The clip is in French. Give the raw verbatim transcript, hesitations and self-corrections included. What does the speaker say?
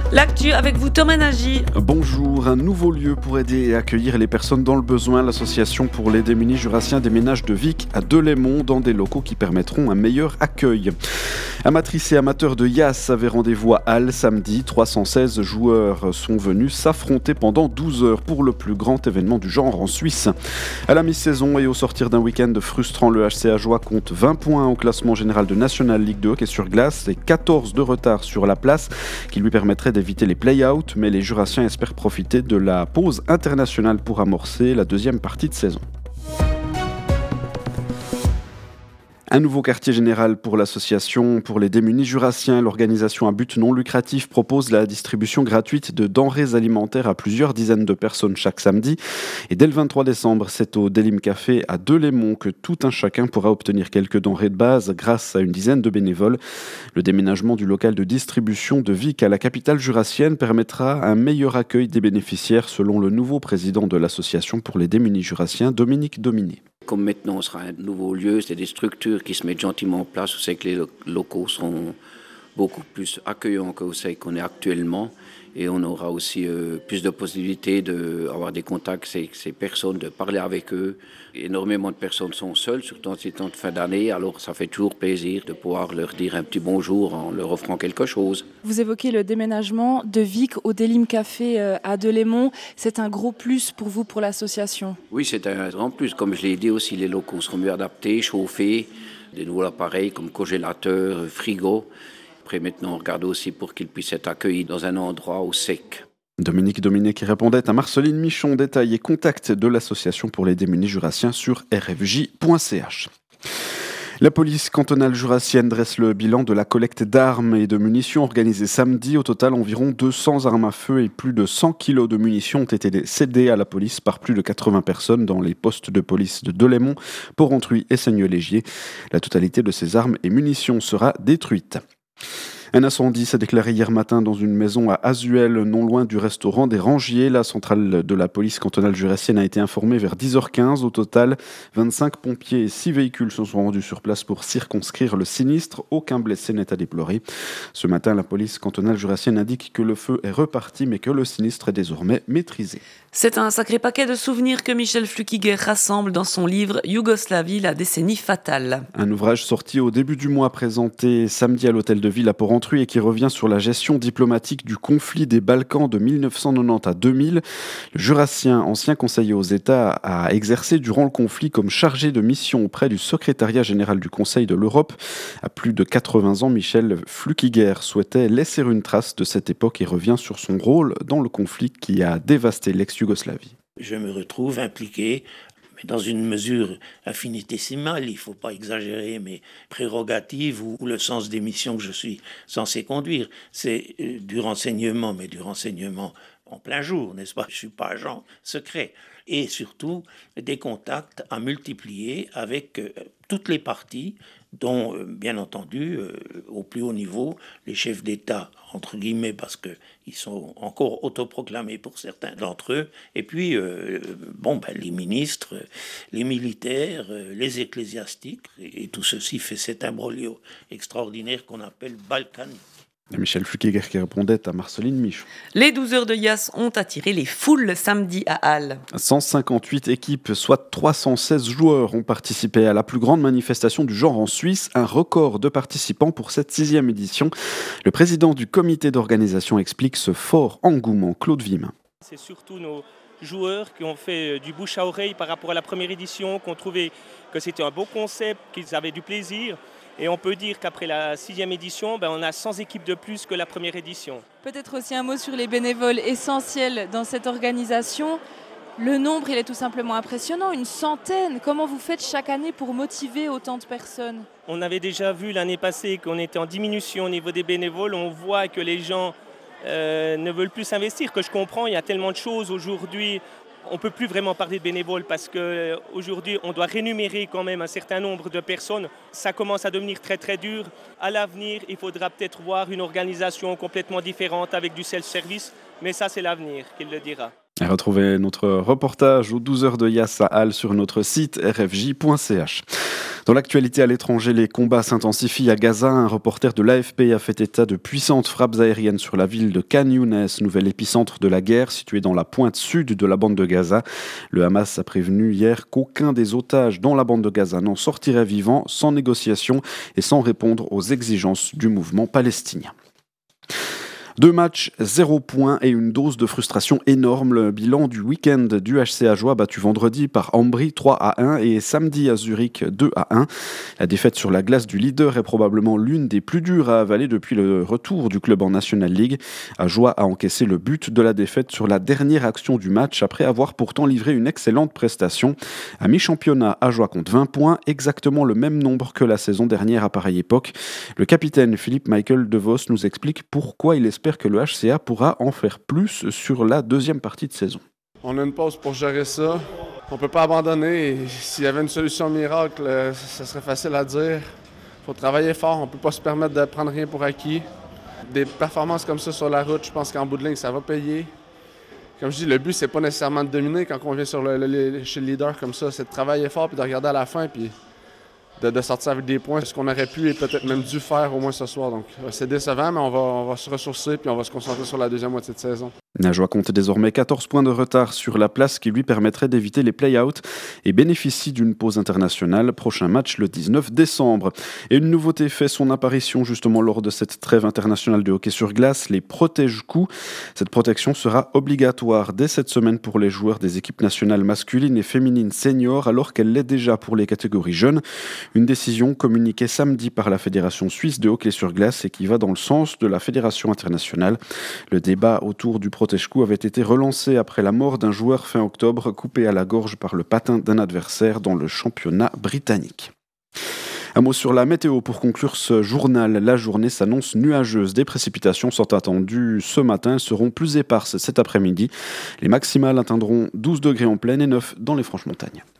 L'actu avec vous, Thomas Nagy. Bonjour, un nouveau lieu pour aider et accueillir les personnes dans le besoin. L'association pour les démunis jurassiens déménage de Vic à Delémont dans des locaux qui permettront un meilleur accueil. Amatrices et amateurs de Yass avaient rendez-vous à Halle samedi. trois cent seize joueurs sont venus s'affronter pendant douze heures pour le plus grand événement du genre en Suisse. À la mi-saison et au sortir d'un week-end frustrant, le H C Ajoie compte vingt points au classement général de National League de hockey sur glace et quatorze de retard sur la place qui lui permettrait d'éviter les play-outs, mais les Jurassiens espèrent profiter de la pause internationale pour amorcer la deuxième partie de saison. Un nouveau quartier général pour l'association pour les démunis jurassiens. L'organisation à but non lucratif propose la distribution gratuite de denrées alimentaires à plusieurs dizaines de personnes chaque samedi. Et dès le vingt-trois décembre, c'est au Delim Café à Delémont que tout un chacun pourra obtenir quelques denrées de base grâce à une dizaine de bénévoles. Le déménagement du local de distribution de Vic à la capitale jurassienne permettra un meilleur accueil des bénéficiaires, selon le nouveau président de l'association pour les démunis jurassiens, Dominique Dominé. Comme maintenant on sera un nouveau lieu, c'est des structures qui se mettent gentiment en place. Je sais que les locaux seront beaucoup plus accueillants que ceux qu'on est actuellement. Et on aura aussi euh, plus de possibilités d'avoir des contacts avec ces personnes, de parler avec eux. Énormément de personnes sont seules, surtout en ces temps de fin d'année. Alors ça fait toujours plaisir de pouvoir leur dire un petit bonjour en leur offrant quelque chose. Vous évoquez le déménagement de Vic au Delim Café à Delémont. C'est un gros plus pour vous, pour l'association? Oui, c'est un grand plus. Comme je l'ai dit aussi, les locaux seront mieux adaptés, chauffés, des nouveaux appareils comme congélateur, frigo. Après, maintenant, on regarde aussi pour qu'ils puissent être accueillis dans un endroit au sec. Dominique Dominé qui répondait à Marceline Michon. Détail et contact de l'association pour les démunis jurassiens sur r f j point c h. La police cantonale jurassienne dresse le bilan de la collecte d'armes et de munitions organisée samedi. Au total, environ deux cents armes à feu et plus de cent kilos de munitions ont été cédés à la police par plus de quatre-vingts personnes dans les postes de police de Delémont, Porrentruy et Seigneux-Légier. La totalité de ces armes et munitions sera détruite. Un incendie s'est déclaré hier matin dans une maison à Azuel, non loin du restaurant des Rangiers. La centrale de la police cantonale jurassienne a été informée vers dix heures quinze. Au total, vingt-cinq pompiers et six véhicules se sont rendus sur place pour circonscrire le sinistre. Aucun blessé n'est à déplorer. Ce matin, la police cantonale jurassienne indique que le feu est reparti, mais que le sinistre est désormais maîtrisé. C'est un sacré paquet de souvenirs que Michel Flukiger rassemble dans son livre « Yougoslavie, la décennie fatale ». Un ouvrage sorti au début du mois, présenté samedi à l'hôtel de ville à Porrentruy et qui revient sur la gestion diplomatique du conflit des Balkans de mille neuf cent quatre-vingt-dix à deux mille. Le Jurassien, ancien conseiller aux États, a exercé durant le conflit comme chargé de mission auprès du secrétariat général du Conseil de l'Europe. À plus de quatre-vingts ans, Michel Flukiger souhaitait laisser une trace de cette époque et revient sur son rôle dans le conflit qui a dévasté l'ex-Yougoslavie. Je me retrouve impliqué, mais dans une mesure infinitésimale, il ne faut pas exagérer mes prérogatives ou, ou le sens des missions que je suis censé conduire. C'est euh, du renseignement, mais du renseignement en plein jour, n'est-ce pas? Je ne suis pas agent secret. Et surtout, des contacts à multiplier avec euh, toutes les parties, dont, euh, bien entendu, euh, au plus haut niveau, les chefs d'État, entre guillemets, parce qu'ils sont encore autoproclamés pour certains d'entre eux, et puis, euh, bon, ben, les ministres, les militaires, euh, les ecclésiastiques, et, et tout ceci fait cet imbroglio extraordinaire qu'on appelle balkanique. Michel Flukiger qui répondait à Marceline Michon. Les douze heures de Yass ont attiré les foules samedi à Halle. cent cinquante-huit équipes, soit trois cent seize joueurs, ont participé à la plus grande manifestation du genre en Suisse, un record de participants pour cette sixième édition. Le président du comité d'organisation explique ce fort engouement. Claude Vimin. C'est surtout nos joueurs qui ont fait du bouche à oreille par rapport à la première édition, qui ont trouvé que c'était un beau concept, qu'ils avaient du plaisir. Et on peut dire qu'après la sixième édition, ben on a cent équipes de plus que la première édition. Peut-être aussi un mot sur les bénévoles essentiels dans cette organisation. Le nombre, il est tout simplement impressionnant, une centaine. Comment vous faites chaque année pour motiver autant de personnes? On avait déjà vu l'année passée qu'on était en diminution au niveau des bénévoles. On voit que les gens euh, ne veulent plus s'investir, que je comprends, il y a tellement de choses aujourd'hui. On ne peut plus vraiment parler de bénévoles parce qu'aujourd'hui, on doit rémunérer quand même un certain nombre de personnes. Ça commence à devenir très très dur. À l'avenir, il faudra peut-être voir une organisation complètement différente avec du self-service, mais ça c'est l'avenir qui le dira. Et retrouvez notre reportage aux douze heures de Yass à Halle sur notre site r f j point c h. Dans l'actualité à l'étranger, les combats s'intensifient à Gaza. Un reporter de l'A F P a fait état de puissantes frappes aériennes sur la ville de Khan Younes, nouvel épicentre de la guerre située dans la pointe sud de la bande de Gaza. Le Hamas a prévenu hier qu'aucun des otages dans la bande de Gaza n'en sortirait vivant, sans négociation et sans répondre aux exigences du mouvement palestinien. Deux matchs, zéro point et une dose de frustration énorme. Le bilan du week-end du H C Ajoie battu vendredi par Ambry trois à un et samedi à Zurich deux à un. La défaite sur la glace du leader est probablement l'une des plus dures à avaler depuis le retour du club en National League. Ajoie a encaissé le but de la défaite sur la dernière action du match après avoir pourtant livré une excellente prestation. À mi-championnat, Ajoie compte vingt points, exactement le même nombre que la saison dernière à pareille époque. Le capitaine Philippe Michael DeVos nous explique pourquoi il espère que le H C A pourra en faire plus sur la deuxième partie de saison. On a une pause pour gérer ça. On ne peut pas abandonner. Et s'il y avait une solution miracle, ça serait facile à dire. Il faut travailler fort. On ne peut pas se permettre de prendre rien pour acquis. Des performances comme ça sur la route, je pense qu'en bout de ligne, ça va payer. Comme je dis, le but, c'est pas nécessairement de dominer quand on vient sur le, le, chez le leader comme ça. C'est de travailler fort puis de regarder à la fin. Puis De, de sortir avec des points, ce qu'on aurait pu et peut-être même dû faire au moins ce soir. Donc c'est décevant, mais on va, on va se ressourcer puis on va se concentrer sur la deuxième moitié de saison. Ajoie compte désormais quatorze points de retard sur la place qui lui permettrait d'éviter les play-outs et bénéficie d'une pause internationale. Prochain match le dix-neuf décembre. Et une nouveauté fait son apparition justement lors de cette trêve internationale de hockey sur glace, les protège-coups. Cette protection sera obligatoire dès cette semaine pour les joueurs des équipes nationales masculines et féminines seniors, alors qu'elle l'est déjà pour les catégories jeunes. Une décision communiquée samedi par la Fédération suisse de hockey sur glace et qui va dans le sens de la Fédération internationale. Le débat autour du protège-coup avait été relancé après la mort d'un joueur fin octobre coupé à la gorge par le patin d'un adversaire dans le championnat britannique. Un mot sur la météo pour conclure ce journal. La journée s'annonce nuageuse. Des précipitations sont attendues ce matin. Elles seront plus éparses cet après-midi. Les maximales atteindront douze degrés en plaine et neuf dans les Franches-Montagnes.